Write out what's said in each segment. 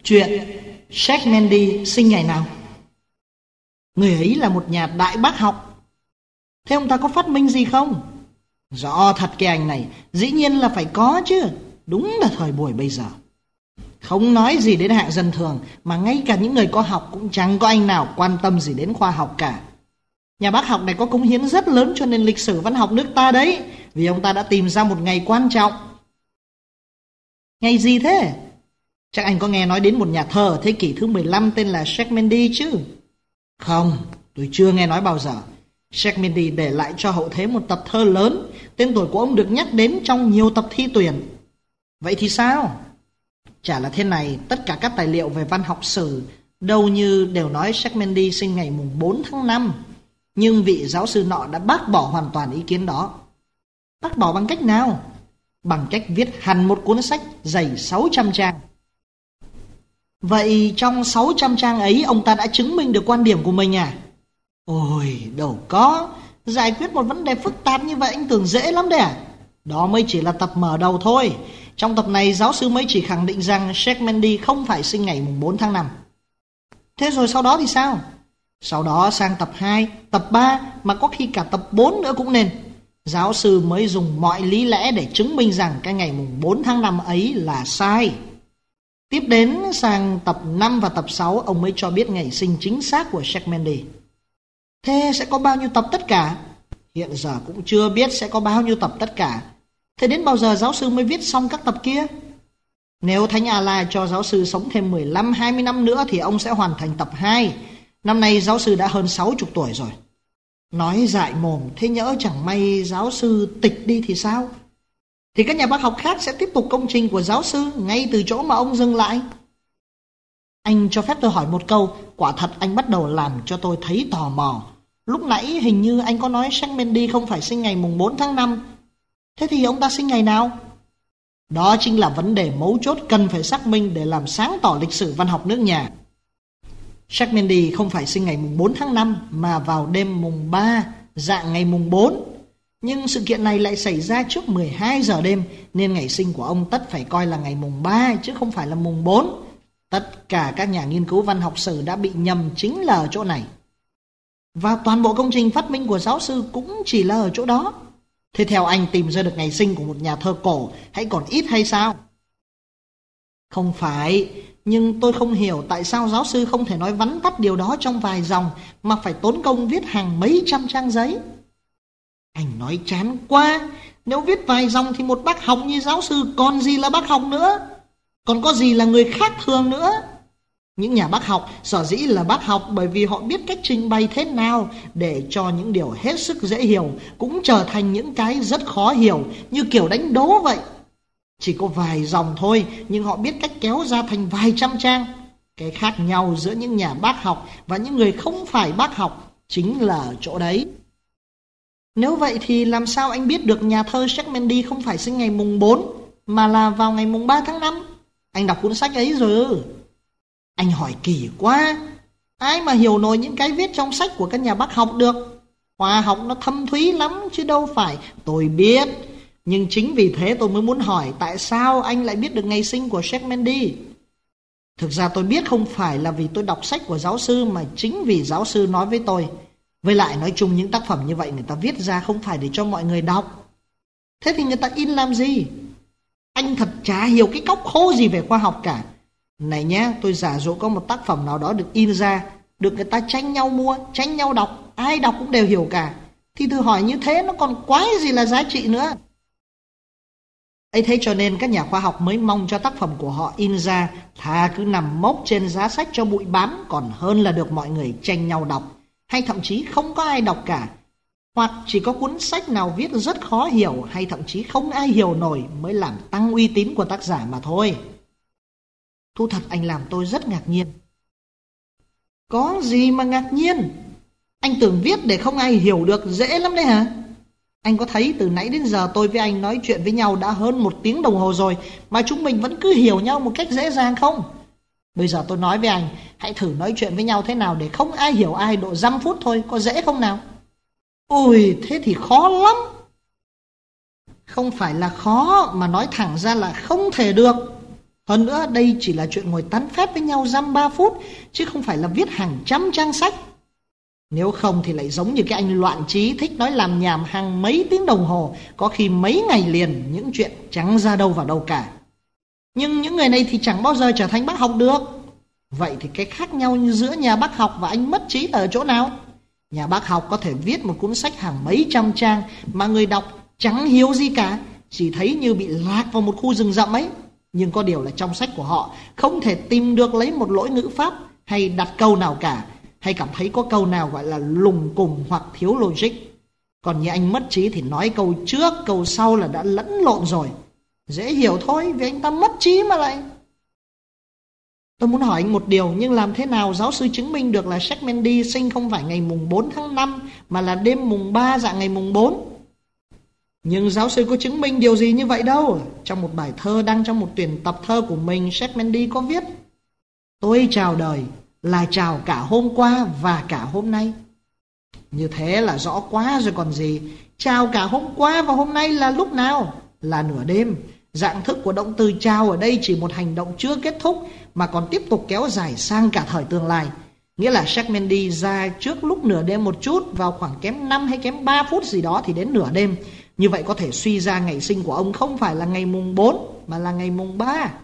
Chuyện Jack Mandy sinh ngày nào? Người ấy là một nhà đại bác học. Thế ông ta có phát minh gì không? Rõ thật cái anh này, dĩ nhiên là phải có chứ. Đúng là thời buổi bây giờ. Không nói gì đến hạng dân thường, mà ngay cả những người có học cũng chẳng có anh nào quan tâm gì đến khoa học cả. Nhà bác học này có cống hiến rất lớn cho nền lịch sử văn học nước ta đấy, vì ông ta đã tìm ra một ngày quan trọng. Ngày gì thế? Chắc anh có nghe nói đến một nhà thơ ở thế kỷ thứ 15 tên là Jack Mandy chứ? Không, tôi chưa nghe nói bao giờ. Jack Mandy để lại cho hậu thế một tập thơ lớn, tên tuổi của ông được nhắc đến trong nhiều tập thi tuyển. Vậy thì sao? Chả là thế này, tất cả các tài liệu về văn học sử đâu như đều nói Jack Mandy sinh ngày mùng 4 tháng 5. Nhưng vị giáo sư nọ đã bác bỏ hoàn toàn ý kiến đó. Bác bỏ bằng cách nào? Bằng cách viết hẳn một cuốn sách dày 600 trang. Vậy trong 600 trang ấy ông ta đã chứng minh được quan điểm của mình à? Ôi, đâu có. Giải quyết một vấn đề phức tạp như vậy anh tưởng dễ lắm đấy à? Đó mới chỉ là tập mở đầu thôi. Trong tập này giáo sư mới chỉ khẳng định rằng Jack Mandy không phải sinh ngày mùng 4 tháng 5. Thế rồi sau đó thì sao? Sau đó sang tập 2, tập 3, mà có khi cả tập 4 nữa cũng nên. Giáo sư mới dùng mọi lý lẽ để chứng minh rằng cái ngày mùng 4 tháng 5 ấy là sai. Tiếp đến sang tập 5 và tập 6 ông mới cho biết ngày sinh chính xác của Jack Mandy. Thế sẽ có bao nhiêu tập tất cả? Hiện giờ cũng chưa biết sẽ có bao nhiêu tập tất cả. Thế đến bao giờ giáo sư mới viết xong các tập kia? Nếu Thánh Allah cho giáo sư sống thêm 15-20 năm nữa thì ông sẽ hoàn thành tập 2. Năm nay giáo sư đã hơn 60 tuổi rồi. Nói dại mồm, thế nhỡ chẳng may giáo sư tịch đi thì sao? Thì các nhà bác học khác sẽ tiếp tục công trình của giáo sư ngay từ chỗ mà ông dừng lại. Anh cho phép tôi hỏi một câu, quả thật anh bắt đầu làm cho tôi thấy tò mò. Lúc nãy hình như anh có nói Jack Mandy không phải sinh ngày mùng 4 tháng 5. Thế thì ông ta sinh ngày nào? Đó chính là vấn đề mấu chốt cần phải xác minh để làm sáng tỏ lịch sử văn học nước nhà. Jack Mandy không phải sinh ngày mùng 4 tháng 5 mà vào đêm mùng 3, dạng ngày mùng 4. Nhưng sự kiện này lại xảy ra trước 12 giờ đêm nên ngày sinh của ông tất phải coi là ngày mùng 3 chứ không phải là mùng 4. Tất cả các nhà nghiên cứu văn học sử đã bị nhầm chính là ở chỗ này. Và toàn bộ công trình phát minh của giáo sư cũng chỉ là ở chỗ đó. Thế theo anh tìm ra được ngày sinh của một nhà thơ cổ hãy còn ít hay sao? Không phải, nhưng tôi không hiểu tại sao giáo sư không thể nói vắn tắt điều đó trong vài dòng mà phải tốn công viết hàng mấy trăm trang giấy. Anh nói chán quá, nếu viết vài dòng thì một bác học như giáo sư còn gì là bác học nữa, còn có gì là người khác thường nữa. Những nhà bác học sở dĩ là bác học bởi vì họ biết cách trình bày thế nào để cho những điều hết sức dễ hiểu cũng trở thành những cái rất khó hiểu, như kiểu đánh đố vậy. Chỉ có vài dòng thôi nhưng họ biết cách kéo ra thành vài trăm trang. Cái khác nhau giữa những nhà bác học và những người không phải bác học chính là ở chỗ đấy. Nếu vậy thì làm sao anh biết được nhà thơ Jack Mandy không phải sinh ngày mùng 4 mà là vào ngày mùng 3 tháng 5? Anh đọc cuốn sách ấy rồi. Anh hỏi kỳ quá. Ai mà hiểu nổi những cái viết trong sách của các nhà bác học được. Khoa học nó thâm thúy lắm chứ đâu phải. Tôi biết. Nhưng chính vì thế tôi mới muốn hỏi tại sao anh lại biết được ngày sinh của Jack Mandy. Thực ra tôi biết không phải là vì tôi đọc sách của giáo sư mà chính vì giáo sư nói với tôi. Với lại nói chung những tác phẩm như vậy người ta viết ra không phải để cho mọi người đọc. Thế thì người ta in làm gì? Anh thật chả hiểu cái cóc khô gì về khoa học cả. Này nhá, tôi giả dụ có một tác phẩm nào đó được in ra, được người ta tranh nhau mua, tranh nhau đọc, ai đọc cũng đều hiểu cả. Thì thử hỏi như thế nó còn quái gì là giá trị nữa. Ấy thế cho nên các nhà khoa học mới mong cho tác phẩm của họ in ra, thà cứ nằm mốc trên giá sách cho bụi bám còn hơn là được mọi người tranh nhau đọc, hay thậm chí không có ai đọc cả. Hoặc chỉ có cuốn sách nào viết rất khó hiểu hay thậm chí không ai hiểu nổi mới làm tăng uy tín của tác giả mà thôi. Thu thật anh làm tôi rất ngạc nhiên. Có gì mà ngạc nhiên? Anh tưởng viết để không ai hiểu được dễ lắm đấy hả? Anh có thấy từ nãy đến giờ tôi với anh nói chuyện với nhau đã hơn 1 tiếng đồng hồ rồi mà chúng mình vẫn cứ hiểu nhau một cách dễ dàng không? Bây giờ tôi nói với anh, hãy thử nói chuyện với nhau thế nào để không ai hiểu ai độ 5 phút thôi, có dễ không nào? Ôi, thế thì khó lắm. Không phải là khó mà nói thẳng ra là không thể được. Hơn nữa đây chỉ là chuyện ngồi tán phét với nhau dăm 3 phút, chứ không phải là viết hàng trăm trang sách. Nếu không thì lại giống như cái anh loạn trí thích nói làm nhảm hàng mấy tiếng đồng hồ, có khi mấy ngày liền, những chuyện chẳng ra đâu vào đâu cả. Nhưng những người này thì chẳng bao giờ trở thành bác học được. Vậy thì cái khác nhau giữa nhà bác học và anh mất trí là ở chỗ nào? Nhà bác học có thể viết một cuốn sách hàng mấy trăm trang mà người đọc chẳng hiểu gì cả, chỉ thấy như bị lạc vào một khu rừng rậm ấy. Nhưng có điều là trong sách của họ không thể tìm được lấy một lỗi ngữ pháp hay đặt câu nào cả, hay cảm thấy có câu nào gọi là lùng cùng hoặc thiếu logic. Còn như anh mất trí thì nói câu trước câu sau là đã lẫn lộn rồi. Dễ hiểu thôi, vì anh ta mất trí mà lại. Tôi muốn hỏi anh một điều, nhưng làm thế nào giáo sư chứng minh được là Jack Mendy sinh không phải ngày mùng 4 tháng 5 mà là đêm mùng 3 dạng ngày mùng 4? Nhưng giáo sư có chứng minh điều gì như vậy đâu. Trong một bài thơ đăng trong một tuyển tập thơ của mình, Jack Mendy có viết: tôi chào đời là chào cả hôm qua và cả hôm nay. Như thế là rõ quá rồi còn gì. Chào cả hôm qua và hôm nay là lúc nào? Là nửa đêm. Dạng thức của động từ chào ở đây chỉ một hành động chưa kết thúc mà còn tiếp tục kéo dài sang cả thời tương lai. Nghĩa là Jack Mendy ra trước lúc nửa đêm một chút, vào khoảng kém 5 hay kém 3 phút gì đó thì đến nửa đêm. Như vậy có thể suy ra ngày sinh của ông không phải là ngày mùng 4 mà là ngày mùng 3.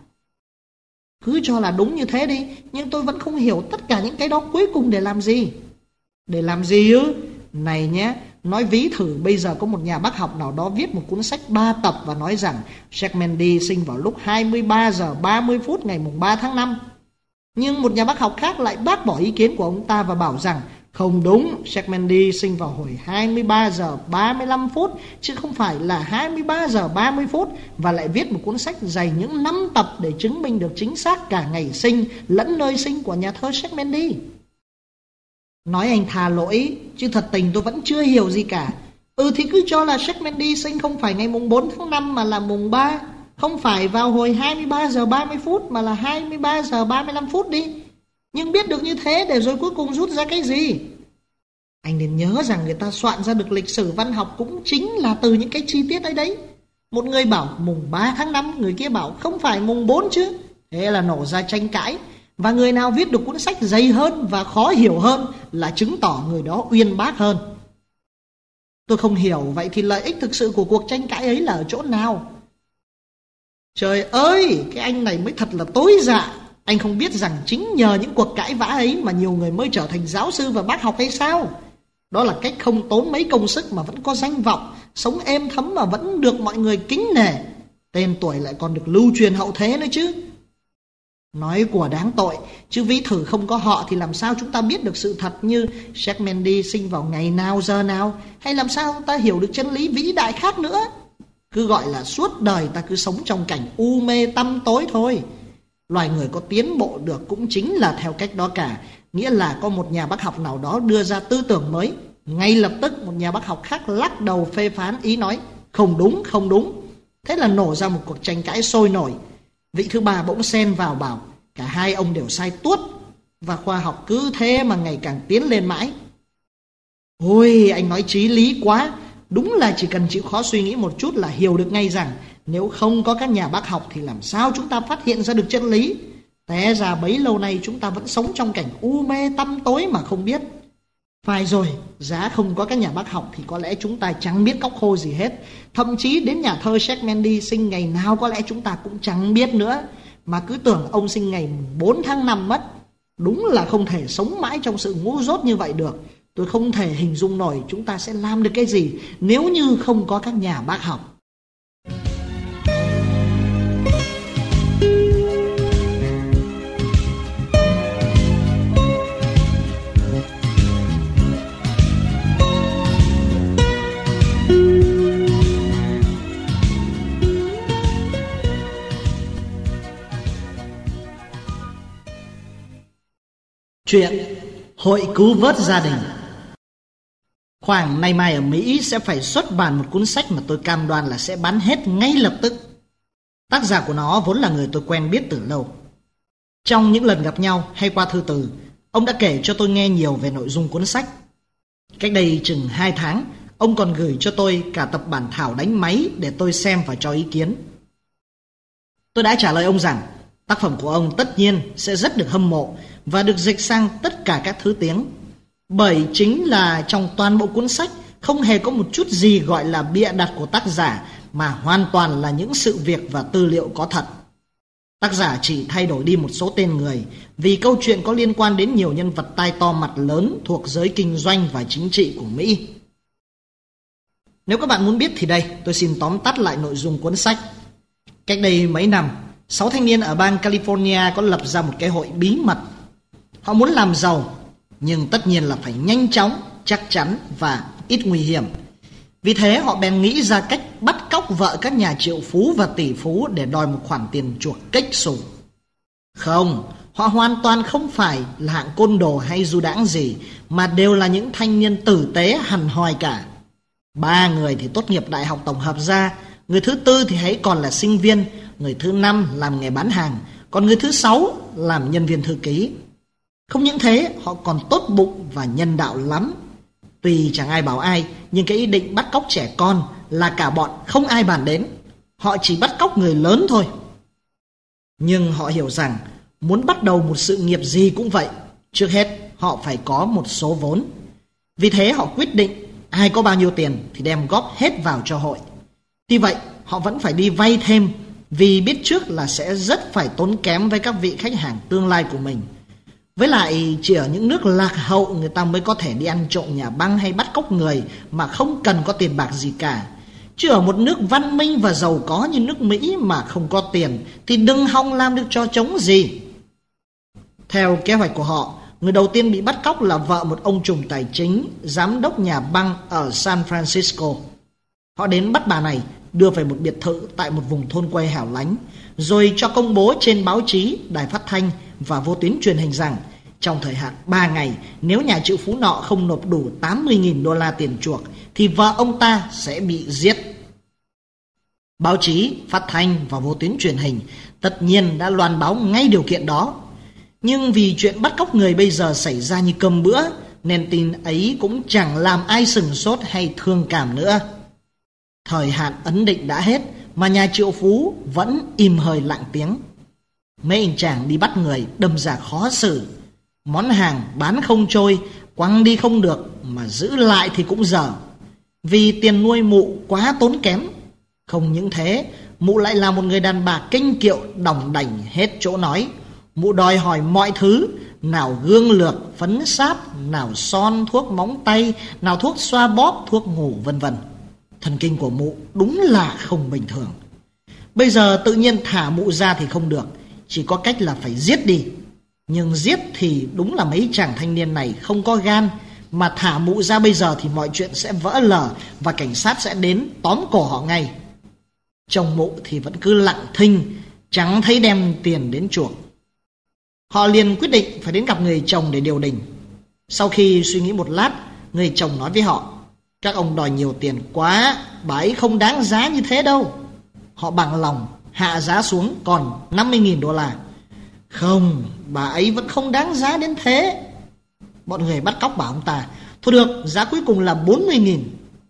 Cứ cho là đúng như thế đi, nhưng tôi vẫn không hiểu tất cả những cái đó cuối cùng để làm gì. Để làm gì ư? Này nhé, nói ví thử bây giờ có một nhà bác học nào đó viết một cuốn sách 3 tập và nói rằng Jack Mendy sinh vào lúc 23 giờ 30 phút ngày mùng 3 tháng 5. Nhưng một nhà bác học khác lại bác bỏ ý kiến của ông ta và bảo rằng không đúng, Jack Mendy sinh vào hồi 23 giờ 35 phút chứ không phải là 23 giờ 30 phút, và lại viết một cuốn sách dày những 5 tập để chứng minh được chính xác cả ngày sinh lẫn nơi sinh của nhà thơ Jack Mendy. Nói anh tha lỗi, chứ thật tình tôi vẫn chưa hiểu gì cả. Thì cứ cho là Jack Mendy sinh không phải ngày mùng 4 tháng 5 mà là mùng 3, không phải vào hồi 23 giờ 30 phút mà là 23 giờ 35 phút đi. Nhưng biết được như thế để rồi cuối cùng rút ra cái gì? Anh nên nhớ rằng người ta soạn ra được lịch sử văn học cũng chính là từ những cái chi tiết ấy đấy. Một người bảo mùng 3 tháng 5, người kia bảo không phải mùng 4 chứ. Thế là nổ ra tranh cãi. Và người nào viết được cuốn sách dày hơn và khó hiểu hơn là chứng tỏ người đó uyên bác hơn. Tôi không hiểu, vậy thì lợi ích thực sự của cuộc tranh cãi ấy là ở chỗ nào? Trời ơi, cái anh này mới thật là tối dạ. Anh không biết rằng chính nhờ những cuộc cãi vã ấy mà nhiều người mới trở thành giáo sư và bác học hay sao? Đó là cách không tốn mấy công sức mà vẫn có danh vọng, sống êm thấm mà vẫn được mọi người kính nể. Tên tuổi lại còn được lưu truyền hậu thế nữa chứ. Nói của đáng tội, chứ ví thử không có họ thì làm sao chúng ta biết được sự thật như Jack Mendy sinh vào ngày nào giờ nào, hay làm sao ta hiểu được chân lý vĩ đại khác nữa. Cứ gọi là suốt đời ta cứ sống trong cảnh u mê tăm tối thôi. Loài người có tiến bộ được cũng chính là theo cách đó cả. Nghĩa là có một nhà bác học nào đó đưa ra tư tưởng mới, ngay lập tức một nhà bác học khác lắc đầu phê phán, ý nói không đúng, không đúng. Thế là nổ ra một cuộc tranh cãi sôi nổi. Vị thứ ba bỗng xen vào bảo cả hai ông đều sai tuốt, và khoa học cứ thế mà ngày càng tiến lên mãi. Ôi, anh nói chí lý quá. Đúng là chỉ cần chịu khó suy nghĩ một chút là hiểu được ngay rằng nếu không có các nhà bác học thì làm sao chúng ta phát hiện ra được chân lý. Té ra bấy lâu nay chúng ta vẫn sống trong cảnh u mê tăm tối mà không biết. Phải rồi, giá không có các nhà bác học thì có lẽ chúng ta chẳng biết cóc khô gì hết. Thậm chí đến nhà thơ Jack Mendy sinh ngày nào có lẽ chúng ta cũng chẳng biết nữa. Mà cứ tưởng ông sinh ngày 4 tháng 5 mất. Đúng là không thể sống mãi trong sự ngu dốt như vậy được. Tôi không thể hình dung nổi chúng ta sẽ làm được cái gì nếu như không có các nhà bác học. Chuyện Hội cứu vớt gia đình. Khoảng nay mai ở Mỹ sẽ phải xuất bản một cuốn sách mà tôi cam đoan là sẽ bán hết ngay lập tức. Tác giả của nó vốn là người tôi quen biết từ lâu. Trong những lần gặp nhau hay qua thư từ, ông đã kể cho tôi nghe nhiều về nội dung cuốn sách. Cách đây chừng 2 tháng, ông còn gửi cho tôi cả tập bản thảo đánh máy để tôi xem và cho ý kiến. Tôi đã trả lời ông rằng Tác phẩm của ông tất nhiên sẽ rất được hâm mộ và được dịch sang tất cả các thứ tiếng. Bởi chính là trong toàn bộ cuốn sách không hề có một chút gì gọi là bịa đặt của tác giả, mà hoàn toàn là những sự việc và tư liệu có thật. Tác giả chỉ thay đổi đi một số tên người vì câu chuyện có liên quan đến nhiều nhân vật tai to mặt lớn thuộc giới kinh doanh và chính trị của Mỹ. Nếu các bạn muốn biết thì đây, tôi xin tóm tắt lại nội dung cuốn sách. Cách đây mấy năm, 6 thanh niên ở bang California có lập ra một cái hội bí mật. Họ muốn làm giàu, nhưng tất nhiên là phải nhanh chóng, chắc chắn và ít nguy hiểm. Vì thế họ bèn nghĩ ra cách bắt cóc vợ các nhà triệu phú và tỷ phú để đòi một khoản tiền chuộc kếch xù. Không, họ hoàn toàn không phải là hạng côn đồ hay du đãng gì, mà đều là những thanh niên tử tế hằn hoi cả. 3 người thì tốt nghiệp đại học tổng hợp ra, người thứ 4 thì hãy còn là sinh viên, người thứ 5 làm nghề bán hàng, còn người thứ 6 làm nhân viên thư ký. Không những thế, họ còn tốt bụng và nhân đạo lắm. Tuy chẳng ai bảo ai, nhưng cái ý định bắt cóc trẻ con là cả bọn không ai bàn đến. Họ chỉ bắt cóc người lớn thôi. Nhưng họ hiểu rằng muốn bắt đầu một sự nghiệp gì cũng vậy, trước hết họ phải có một số vốn. Vì thế họ quyết định ai có bao nhiêu tiền thì đem góp hết vào cho hội. Tuy vậy họ vẫn phải đi vay thêm, vì biết trước là sẽ rất phải tốn kém với các vị khách hàng tương lai của mình. Với lại chỉ ở những nước lạc hậu người ta mới có thể đi ăn trộm nhà băng hay bắt cóc người mà không cần có tiền bạc gì cả. Chứ ở một nước văn minh và giàu có như nước Mỹ mà không có tiền thì đừng hòng làm được trò trống gì. Theo kế hoạch của họ, người đầu tiên bị bắt cóc là vợ một ông trùm tài chính, giám đốc nhà băng ở San Francisco. Họ đến bắt bà này, đưa về một biệt thự tại một vùng thôn quê hẻo lánh, rồi cho công bố trên báo chí, đài phát thanh và vô tuyến truyền hình rằng trong thời hạn 3 ngày, nếu nhà triệu phú nọ không nộp đủ $80.000 tiền chuộc thì vợ ông ta sẽ bị giết. Báo chí, phát thanh và vô tuyến truyền hình tất nhiên đã loan báo ngay điều kiện đó. Nhưng vì chuyện bắt cóc người bây giờ xảy ra như cơm bữa, nên tin ấy cũng chẳng làm ai sửng sốt hay thương cảm nữa. Thời hạn ấn định đã hết mà nhà triệu phú vẫn im hơi lặng tiếng. Mấy anh chàng đi bắt người đâm ra khó xử. Món hàng bán không trôi, quăng đi không được, mà giữ lại thì cũng dở. Vì tiền nuôi mụ quá tốn kém. Không những thế, mụ lại là một người đàn bà kinh kiệu, đỏng đảnh hết chỗ nói. Mụ đòi hỏi mọi thứ, nào gương lược, phấn sáp, nào son, thuốc móng tay, nào thuốc xoa bóp, thuốc ngủ vân vân. Thần kinh của mụ đúng là không bình thường. Bây giờ tự nhiên thả mụ ra thì không được, chỉ có cách là phải giết đi. Nhưng giết thì đúng là mấy chàng thanh niên này không có gan, mà thả mụ ra bây giờ thì mọi chuyện sẽ vỡ lở và cảnh sát sẽ đến tóm cổ họ ngay. Chồng mụ thì vẫn cứ lặng thinh, chẳng thấy đem tiền đến chuộc. Họ liền quyết định phải đến gặp người chồng để điều đình. Sau khi suy nghĩ một lát, người chồng nói với họ: các ông đòi nhiều tiền quá, bà ấy không đáng giá như thế đâu. Họ bằng lòng hạ giá xuống còn $50.000. Không, bà ấy vẫn không đáng giá đến thế. Bọn người bắt cóc bảo ông ta: thôi được, giá cuối cùng là 40.000.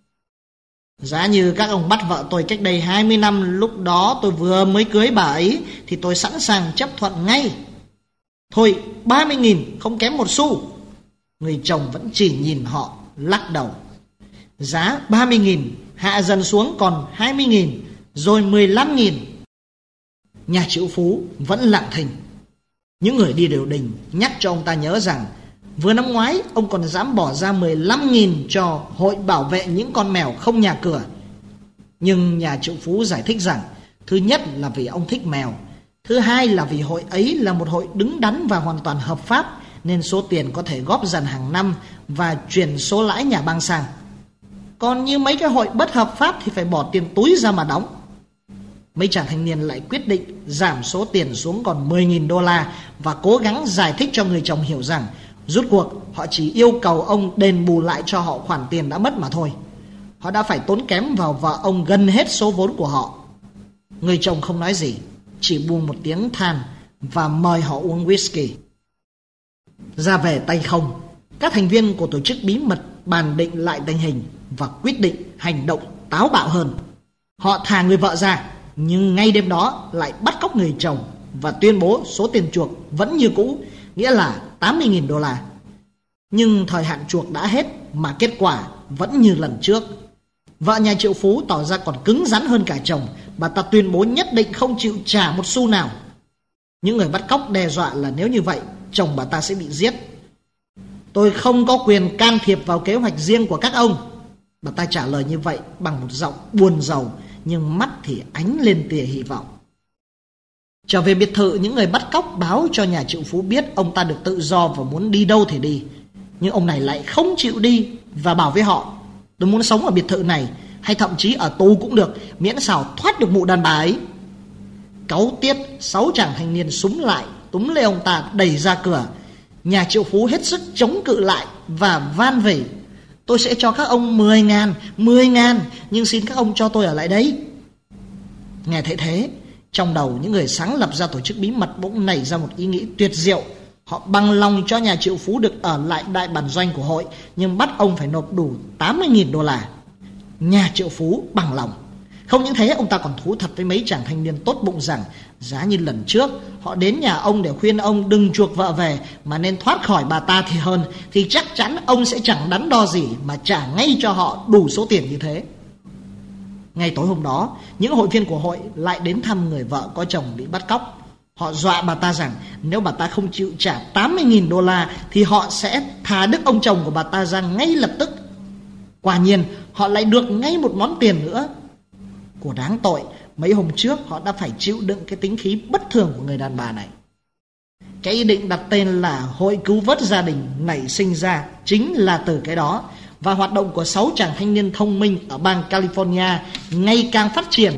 Giá như các ông bắt vợ tôi cách đây 20 năm, lúc đó tôi vừa mới cưới bà ấy, thì tôi sẵn sàng chấp thuận ngay. Thôi 30.000, không kém một xu. Người chồng vẫn chỉ nhìn họ, lắc đầu. Giá 30.000 hạ dần xuống còn 20.000, rồi 15.000. Nhà triệu phú vẫn lặng thinh. Những người đi điều đình nhắc cho ông ta nhớ rằng vừa năm ngoái ông còn dám bỏ ra 15.000 cho hội bảo vệ những con mèo không nhà cửa. Nhưng nhà triệu phú giải thích rằng thứ nhất là vì ông thích mèo, thứ hai là vì hội ấy là một hội đứng đắn và hoàn toàn hợp pháp, nên số tiền có thể góp dần hàng năm và chuyển số lãi nhà băng sang. Còn như mấy cái hội bất hợp pháp thì phải bỏ tiền túi ra mà đóng. Mấy chàng thanh niên lại quyết định giảm số tiền xuống còn $10.000 và cố gắng giải thích cho người chồng hiểu rằng rút cuộc họ chỉ yêu cầu ông đền bù lại cho họ khoản tiền đã mất mà thôi. Họ đã phải tốn kém vào vợ ông gần hết số vốn của họ. Người chồng không nói gì, chỉ buông một tiếng than và mời họ uống whisky. Ra về tay không, các thành viên của tổ chức bí mật bàn định lại tình hình và quyết định hành động táo bạo hơn. Họ thả người vợ ra, nhưng ngay đêm đó lại bắt cóc người chồng và tuyên bố số tiền chuộc vẫn như cũ, nghĩa là 80.000 đô la. Nhưng thời hạn chuộc đã hết mà kết quả vẫn như lần trước. Vợ nhà triệu phú tỏ ra còn cứng rắn hơn cả chồng. Bà ta tuyên bố nhất định không chịu trả một xu nào. Những người bắt cóc đe dọa là nếu như vậy, chồng bà ta sẽ bị giết. Tôi không có quyền can thiệp vào kế hoạch riêng của các ông. Bà ta trả lời như vậy bằng một giọng buồn rầu, nhưng mắt thì ánh lên tia hy vọng. Trở về biệt thự, những người bắt cóc báo cho nhà triệu phú biết ông ta được tự do và muốn đi đâu thì đi. Nhưng ông này lại không chịu đi và bảo với họ: tôi muốn sống ở biệt thự này, hay thậm chí ở tù cũng được, miễn sao thoát được mụ đàn bà ấy. Cáu tiết, 6 chàng thanh niên súng lại túm lấy ông ta đẩy ra cửa. Nhà triệu phú hết sức chống cự lại và van vỉ: tôi sẽ cho các ông 10.000, nhưng xin các ông cho tôi ở lại đấy. Nghe thấy thế, trong đầu những người sáng lập ra tổ chức bí mật bỗng nảy ra một ý nghĩ tuyệt diệu. Họ bằng lòng cho nhà triệu phú được ở lại đại bản doanh của hội, nhưng bắt ông phải nộp đủ 80.000 đô la. Nhà triệu phú bằng lòng. Không những thế, ông ta còn thú thật với mấy chàng thanh niên tốt bụng rằng giá như lần trước họ đến nhà ông để khuyên ông đừng chuộc vợ về mà nên thoát khỏi bà ta thì hơn, thì chắc chắn ông sẽ chẳng đắn đo gì mà trả ngay cho họ đủ số tiền như thế. Ngay tối hôm đó, những hội viên của hội lại đến thăm người vợ có chồng bị bắt cóc. Họ dọa bà ta rằng nếu bà ta không chịu trả 80.000 đô la thì họ sẽ thả đứt ông chồng của bà ta ra ngay lập tức. Quả nhiên, họ lại được ngay một món tiền nữa. Của đáng tội, mấy hôm trước họ đã phải chịu đựng cái tính khí bất thường của người đàn bà này. Cái ý định đặt tên là Hội Cứu Vớt Gia Đình nảy sinh ra chính là từ cái đó. Và hoạt động của 6 chàng thanh niên thông minh ở bang California ngày càng phát triển.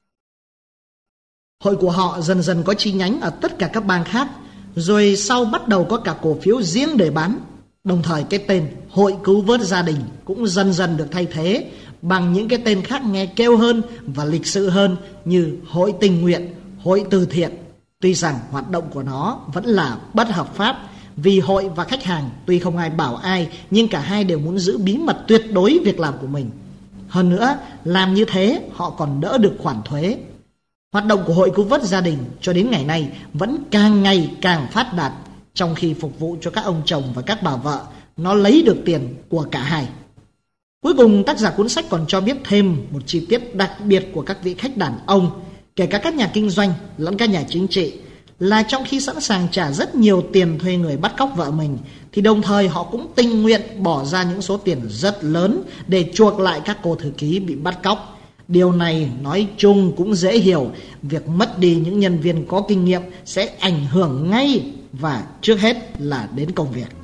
Hội của họ dần dần có chi nhánh ở tất cả các bang khác, rồi sau bắt đầu có cả cổ phiếu riêng để bán. Đồng thời cái tên Hội Cứu Vớt Gia Đình cũng dần dần được thay thế bằng những cái tên khác nghe kêu hơn và lịch sự hơn, như Hội Tình Nguyện, Hội Từ Thiện. Tuy rằng hoạt động của nó vẫn là bất hợp pháp, vì hội và khách hàng tuy không ai bảo ai, nhưng cả hai đều muốn giữ bí mật tuyệt đối việc làm của mình. Hơn nữa, làm như thế họ còn đỡ được khoản thuế. Hoạt động của Hội Cứu Vớt Gia Đình cho đến ngày nay vẫn càng ngày càng phát đạt, trong khi phục vụ cho các ông chồng và các bà vợ, nó lấy được tiền của cả hai. Cuối cùng, tác giả cuốn sách còn cho biết thêm một chi tiết đặc biệt của các vị khách đàn ông, kể cả các nhà kinh doanh lẫn các nhà chính trị, là trong khi sẵn sàng trả rất nhiều tiền thuê người bắt cóc vợ mình, thì đồng thời họ cũng tình nguyện bỏ ra những số tiền rất lớn để chuộc lại các cô thư ký bị bắt cóc. Điều này nói chung cũng dễ hiểu, việc mất đi những nhân viên có kinh nghiệm sẽ ảnh hưởng ngay và trước hết là đến công việc.